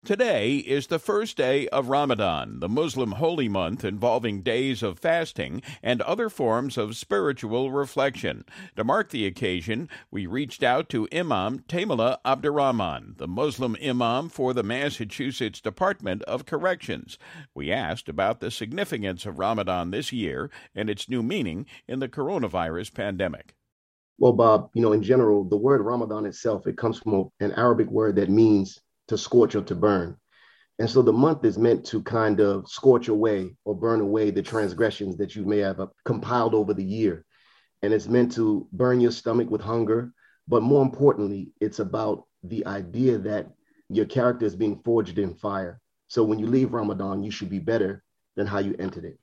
Today is the first day of Ramadan, the Muslim holy month involving days of fasting and other forms of spiritual reflection. To mark the occasion, we reached out to Imam Taimullah Abdurrahman, the Muslim imam for the Massachusetts Department of Corrections. We asked about the significance of Ramadan this year and its new meaning in the coronavirus pandemic. Well, Bob, in general, the word Ramadan itself, it comes from an Arabic word that means to scorch or to burn. And so the month is meant to kind of scorch away or burn away the transgressions that you may have compiled over the year. And it's meant to burn your stomach with hunger. But more importantly, it's about the idea that your character is being forged in fire. So when you leave Ramadan, you should be better than how you entered it.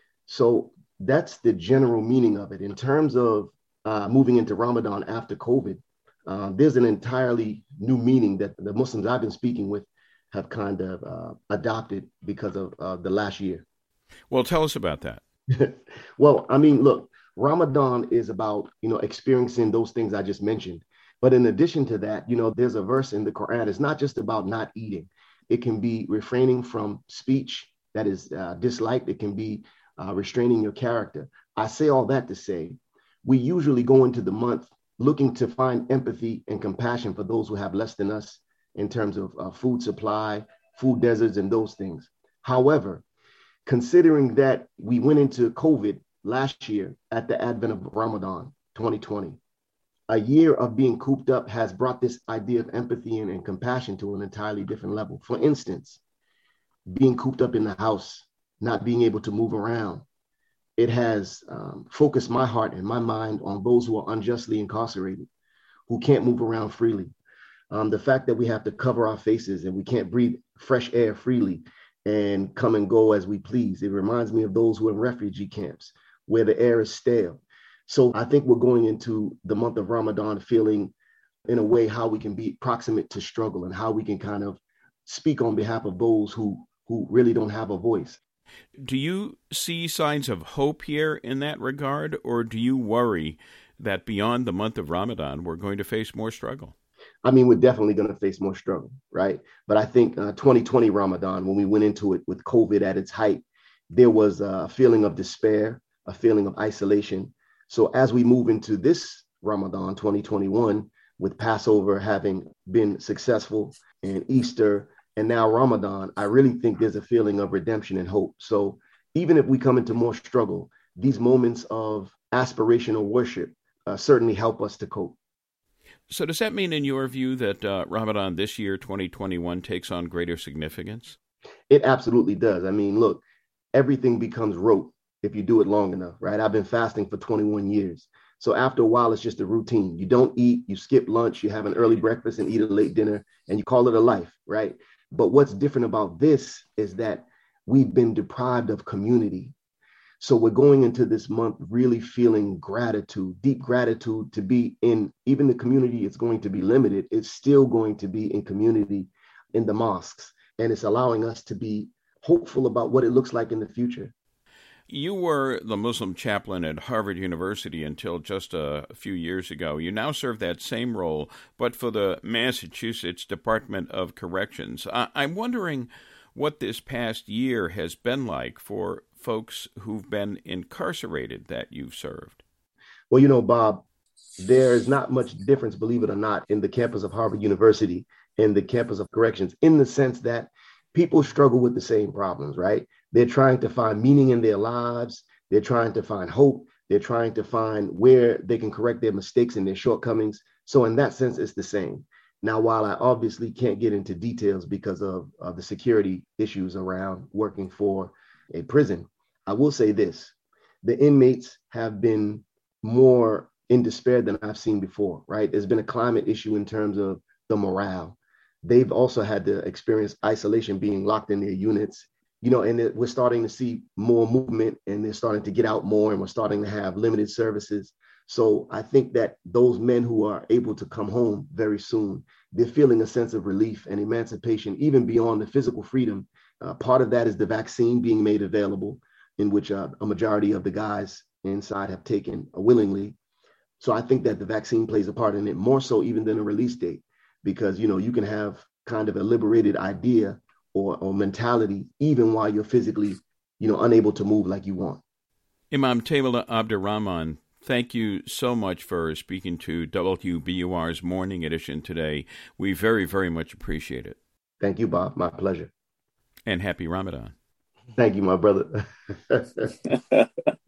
So that's the general meaning of it. In terms of moving into Ramadan after COVID, there's an entirely new meaning that the Muslims I've been speaking with have kind of adopted because of the last year. Well, tell us about that. Well, I mean, look, Ramadan is about, experiencing those things I just mentioned. But in addition to that, there's a verse in the Quran. It's not just about not eating. It can be refraining from speech that is disliked. It can be restraining your character. I say all that to say, we usually go into the month looking to find empathy and compassion for those who have less than us in terms of food supply, food deserts, and those things. However, considering that we went into COVID last year at the advent of Ramadan 2020, a year of being cooped up has brought this idea of empathy and compassion to an entirely different level. For instance, being cooped up in the house, not being able to move around, it has focused my heart and my mind on those who are unjustly incarcerated, who can't move around freely. The fact that we have to cover our faces and we can't breathe fresh air freely and come and go as we please. It reminds me of those who are in refugee camps where the air is stale. So I think we're going into the month of Ramadan feeling in a way how we can be proximate to struggle and how we can kind of speak on behalf of those who really don't have a voice. Do you see signs of hope here in that regard, or do you worry that beyond the month of Ramadan, we're going to face more struggle? I mean, we're definitely going to face more struggle, right? But I think 2020 Ramadan, when we went into it with COVID at its height, there was a feeling of despair, a feeling of isolation. So as we move into this Ramadan 2021, with Passover having been successful and Easter, and now Ramadan, I really think there's a feeling of redemption and hope. So even if we come into more struggle, these moments of aspirational worship certainly help us to cope. So does that mean, in your view, that Ramadan this year, 2021, takes on greater significance? It absolutely does. I mean, look, everything becomes rote if you do it long enough, right? I've been fasting for 21 years. So after a while, it's just a routine. You don't eat, you skip lunch, you have an early breakfast and eat a late dinner, and you call it a life, right? But what's different about this is that we've been deprived of community. So we're going into this month really feeling gratitude, deep gratitude to be in, even the community is going to be limited. It's still going to be in community in the mosques. And it's allowing us to be hopeful about what it looks like in the future. You were the Muslim chaplain at Harvard University until just a few years ago. You now serve that same role, but for the Massachusetts Department of Corrections. I'm wondering what this past year has been like for folks who've been incarcerated that you've served. Well, Bob, there is not much difference, believe it or not, in the campus of Harvard University and the campus of corrections, in the sense that people struggle with the same problems, right? They're trying to find meaning in their lives. They're trying to find hope. They're trying to find where they can correct their mistakes and their shortcomings. So in that sense, it's the same. Now, while I obviously can't get into details because of the security issues around working for a prison, I will say this. The inmates have been more in despair than I've seen before, right? There's been a climate issue in terms of the morale. They've also had to experience isolation, being locked in their units, and we're starting to see more movement and they're starting to get out more and we're starting to have limited services. So I think that those men who are able to come home very soon, they're feeling a sense of relief and emancipation, even beyond the physical freedom. Part of that is the vaccine being made available, in which a majority of the guys inside have taken willingly. So I think that the vaccine plays a part in it, more so even than a release date, because, you can have kind of a liberated idea or mentality, even while you're physically, unable to move like you want. Imam Taimullah Abdur-Rahman, thank you so much for speaking to WBUR's Morning Edition today. We very, very much appreciate it. Thank you, Bob. My pleasure. And happy Ramadan. Thank you, my brother.